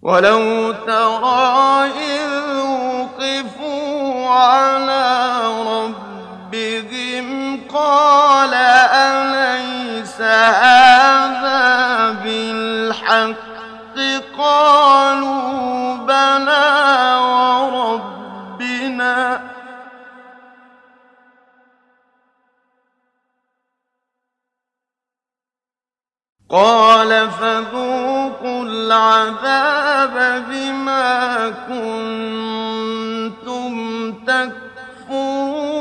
وَلَوْ تَرَىٰ إِذْ وُقِفُوا عَلَىٰ رَبِّهِمْ قَالَ أَلَيْسَ هَٰذَا بِالْحَقِّ ۖ قَالُوا بَلَىٰ وَرَبِّنَا ۚ قَالَ فَذُوقُوا الْعَذَابَ بِمَا كُنتُمْ تَكْفُرُونَ